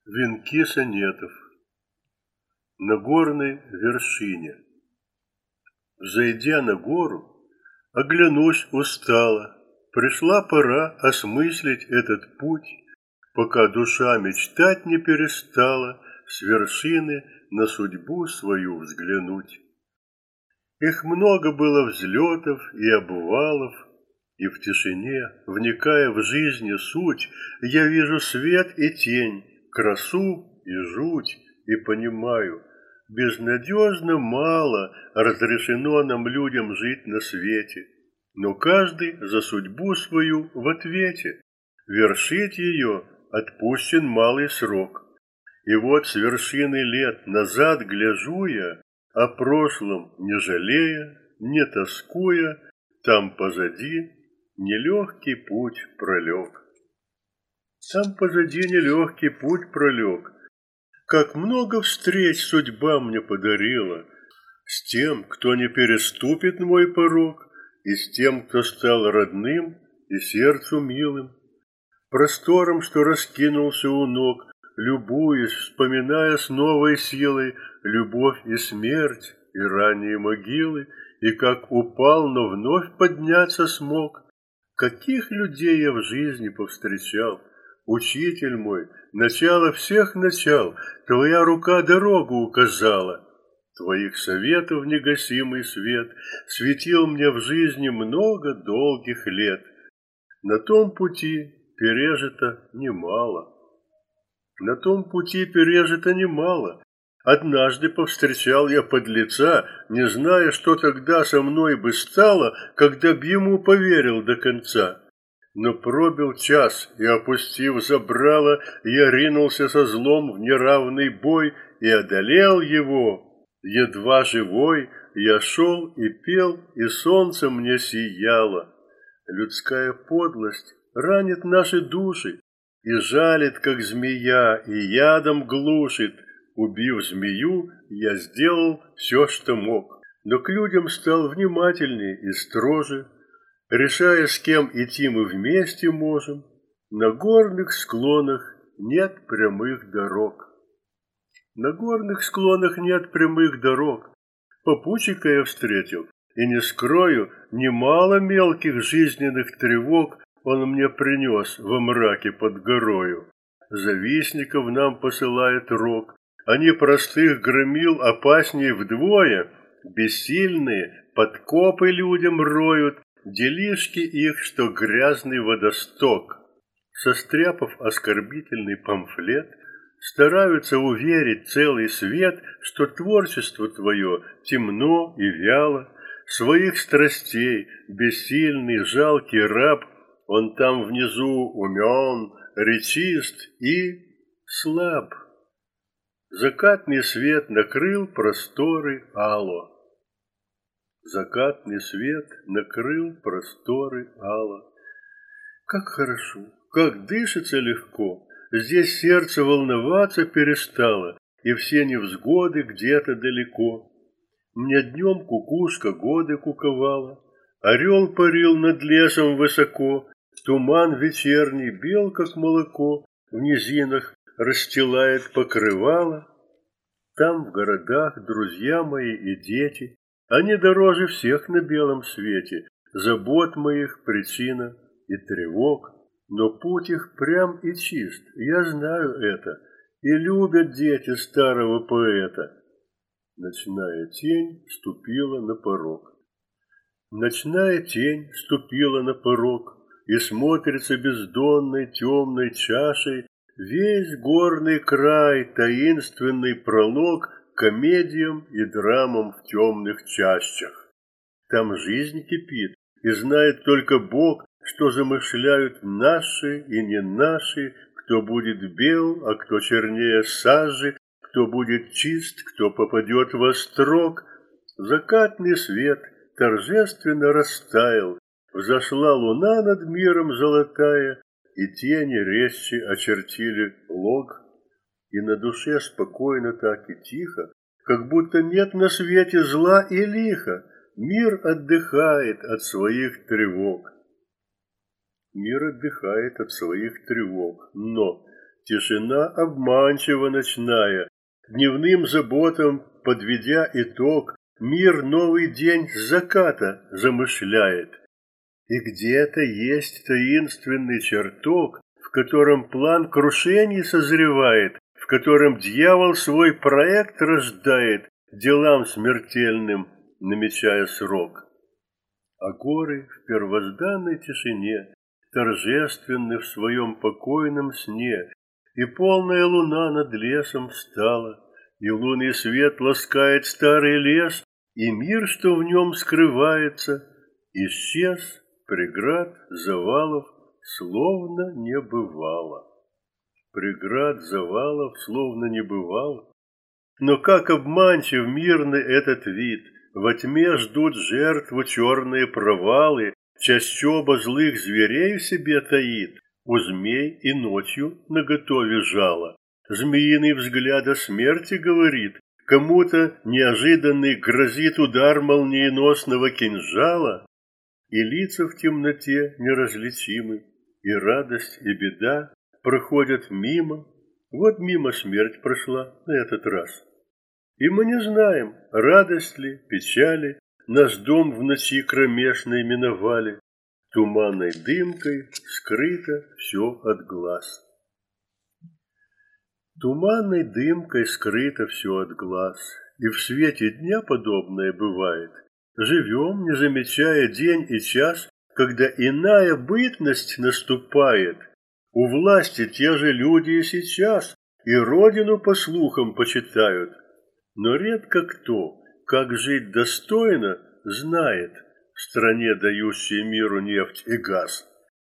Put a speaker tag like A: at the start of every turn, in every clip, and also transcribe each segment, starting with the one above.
A: Венки сонетов на горной вершине. Взойдя на гору, оглянусь устало. Пришла пора осмыслить этот путь, пока душа мечтать не перестала с вершины на судьбу свою взглянуть. Их много было взлетов и обвалов, и в тишине, вникая в жизнь и суть, я вижу свет и тень, красу и жуть, и понимаю, безнадежно мало разрешено нам людям жить на свете, но каждый за судьбу свою в ответе, вершить ее отпущен малый срок. И вот с вершины лет назад гляжу я, о прошлом не жалея, не тоскуя, там позади нелегкий путь пролег. Там позади нелегкий путь пролег. Как много встреч судьба мне подарила с тем, кто не переступит мой порог, и с тем, кто стал родным и сердцу милым. Простором, что раскинулся у ног, любуясь, вспоминая с новой силой любовь и смерть, и ранние могилы, и как упал, но вновь подняться смог. Каких людей я в жизни повстречал! Учитель мой, начало всех начал, твоя рука дорогу указала. Твоих советов негасимый свет светил мне в жизни много долгих лет. На том пути пережито немало. На том пути пережито немало. Однажды повстречал я подлеца, не зная, что тогда со мной бы стало, когда б ему поверил до конца. Но пробил час, и, опустив забрало, я ринулся со злом в неравный бой и одолел его. Едва живой я шел и пел, и солнце мне сияло. Людская подлость ранит наши души и жалит, как змея, и ядом глушит. Убив змею, я сделал все, что мог, но к людям стал внимательней и строже, решая, с кем идти мы вместе можем. На горных склонах нет прямых дорог. На горных склонах нет прямых дорог. Попутчика я встретил, и не скрою, немало мелких жизненных тревог он мне принес во мраке под горою. Завистников нам посылает рок, они простых громил опасней вдвое, бессильные подкопы людям роют, делишки их, что грязный водосток. Состряпав оскорбительный памфлет, стараются уверить целый свет, что творчество твое темно и вяло, своих страстей бессильный жалкий раб, он там внизу умен, речист и слаб. Закатный свет накрыл просторы ало. Закатный свет накрыл просторы ало. Как хорошо, как дышится легко. Здесь сердце волноваться перестало, и все невзгоды где-то далеко. Мне днем кукушка годы куковала, орел парил над лесом высоко, туман вечерний бел, как молоко, в низинах расстилает покрывало. Там в городах друзья мои и дети, они дороже всех на белом свете, забот моих причина и тревог. Но путь их прям и чист, я знаю это, и любят дети старого поэта. Ночная тень ступила на порог. Ночная тень ступила на порог, и смотрится бездонной темной чашей весь горный край, таинственный пролог комедиям и драмам в темных чащах. Там жизнь кипит, и знает только Бог, что замышляют наши и не наши, кто будет бел, а кто чернее сажи, кто будет чист, кто попадет во строк. Закатный свет торжественно растаял, взошла луна над миром золотая, и тени резче очертили лог. И на душе спокойно так и тихо, как будто нет на свете зла и лиха, мир отдыхает от своих тревог. Мир отдыхает от своих тревог, но Тишина обманчива ночная, дневным заботам подведя итог, мир новый день с заката замышляет. И где-то есть таинственный чертог, в котором план крушений созревает, в котором дьявол свой проект рождает, делам смертельным намечая срок. А горы в первозданной тишине торжественны в своем покойном сне, и полная луна над лесом встала, и лунный свет ласкает старый лес, и мир, что в нем скрывается, исчез, преград, завалов, словно не бывало. Преград, завалов, словно не бывало. Но как обманчив мирный этот вид! Во тьме ждут жертву черные провалы, чащоба злых зверей в себе таит, у змей и ночью наготове жало. Змеиный взгляд о смерти говорит, кому-то неожиданный грозит удар молниеносного кинжала, и лица в темноте неразличимы, и радость, и беда проходят мимо. Вот мимо смерть прошла на этот раз. И мы не знаем, радость ли, печали, наш дом в ночи кромешной миновали, туманной дымкой скрыто все от глаз. Туманной дымкой скрыто все от глаз, и в свете дня подобное бывает. Живем, не замечая день и час, когда иная бытность наступает. У власти те же люди и сейчас, и родину по слухам почитают. Но редко кто, как жить достойно, знает в стране, дающей миру нефть и газ.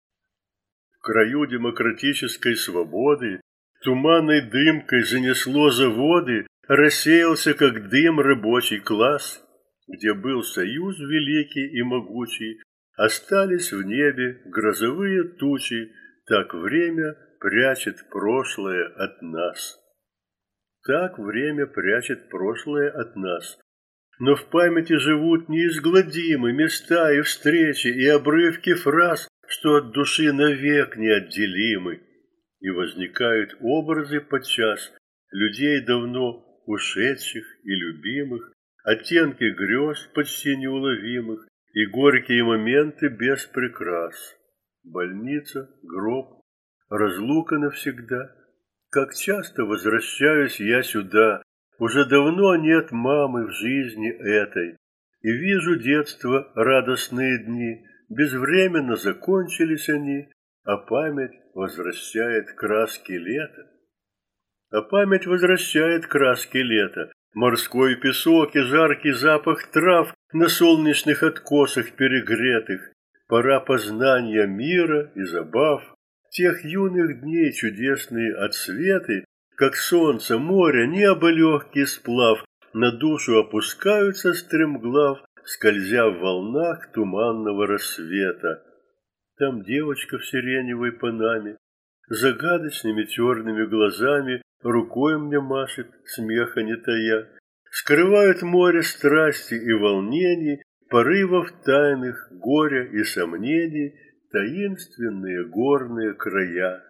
A: В краю демократической свободы туманной дымкой занесло заводы, рассеялся, как дым, рабочий класс. Где был союз великий и могучий, остались в небе грозовые тучи, так время прячет прошлое от нас. Так время прячет прошлое от нас. Но в памяти живут неизгладимы места и встречи, и обрывки фраз, что от души навек неотделимы. И возникают образы подчас людей давно ушедших и любимых, оттенки грез почти неуловимых и горькие моменты без прикрас. Больница, гроб, разлука навсегда. Как часто возвращаюсь я сюда, уже давно нет мамы в жизни этой, и вижу детство радостные дни, безвременно закончились они, а память возвращает краски лета. А память возвращает краски лета, морской песок и жаркий запах трав на солнечных откосах перегретых, пора познания мира и забав, тех юных дней чудесные отсветы, как солнце, море, небо легкий сплав, на душу опускаются стремглав, скользя в волнах туманного рассвета. Там девочка в сиреневой панаме, загадочными черными глазами рукой мне машет, смеха не тая. Скрывают море страсти и волнений, порывов тайных, горя и сомнений, таинственные горные края.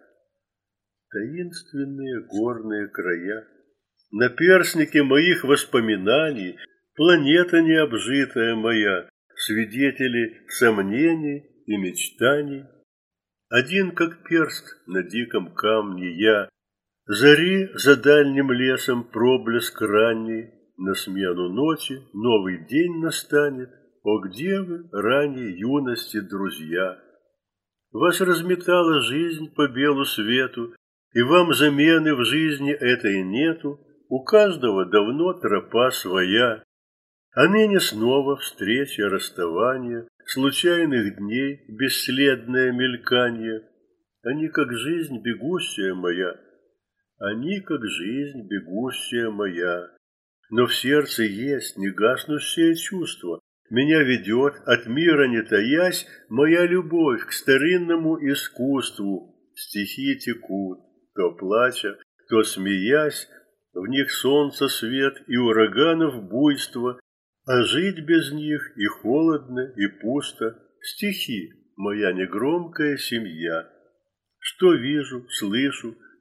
A: Таинственные горные края. Наперстники моих воспоминаний, планета необжитая моя, свидетели сомнений и мечтаний. Один, как перст на диком камне я, зари за дальним лесом проблеск ранний, на смену ночи новый день настанет. О, где вы, ранней юности, друзья? Вас разметала жизнь по белу свету, и вам замены в жизни этой нету, у каждого давно тропа своя. А ныне снова встреча, расставание, случайных дней бесследное мельканье. Они, как жизнь бегущая моя, они, как жизнь бегущая моя. Но в сердце есть негаснущее чувство, меня ведет, от мира не таясь, моя любовь к старинному искусству. Стихи текут, то плача, то смеясь, в них солнце свет и ураганов буйство, а жить без них и холодно, и пусто. Стихи, моя негромкая семья. Что вижу, слышу,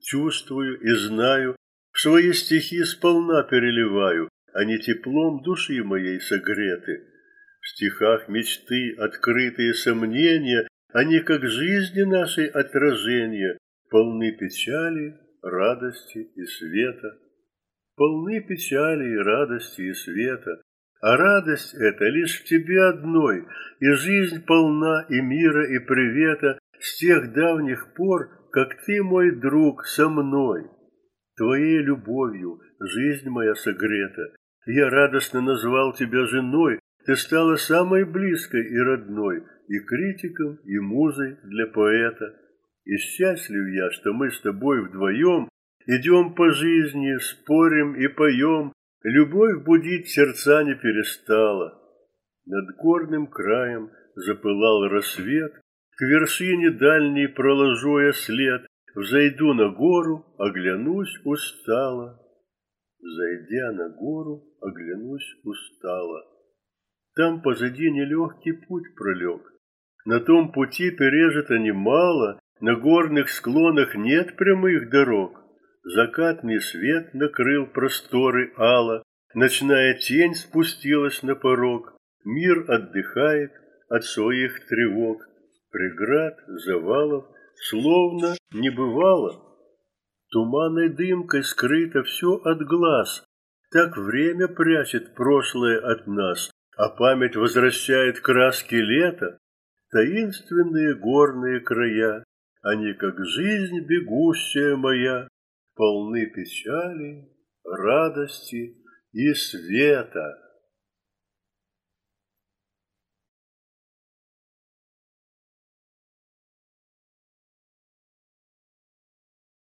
A: чувствую и знаю, в свои стихи сполна переливаю, они теплом души моей согреты. В стихах мечты, открытые сомнения, они, как жизни нашей отражения, полны печали, радости и света. Полны печали и радости и света, а радость эта лишь в тебе одной, и жизнь полна и мира, и привета с тех давних пор, как ты, мой друг, со мной. Твоей любовью жизнь моя согрета, я радостно назвал тебя женой, ты стала самой близкой и родной, и критиком, и музой для поэта. И счастлив я, что мы с тобой вдвоем идем по жизни, спорим и поем, любовь будить сердца не перестала. Над горным краем запылал рассвет, к вершине дальней проложу я след, взойду на гору, оглянусь устало. Взойдя на гору, оглянусь устало. Там позади нелегкий путь пролег. На том пути пережито немало, на горных склонах нет прямых дорог. Закатный свет накрыл просторы ала, ночная тень спустилась на порог. Мир отдыхает от своих тревог, преград, завалов словно не бывало. Туманной дымкой скрыто все от глаз, так время прячет прошлое от нас, а память возвращает краски лета. Таинственные горные края, они, как жизнь бегущая моя, полны печали, радости и света.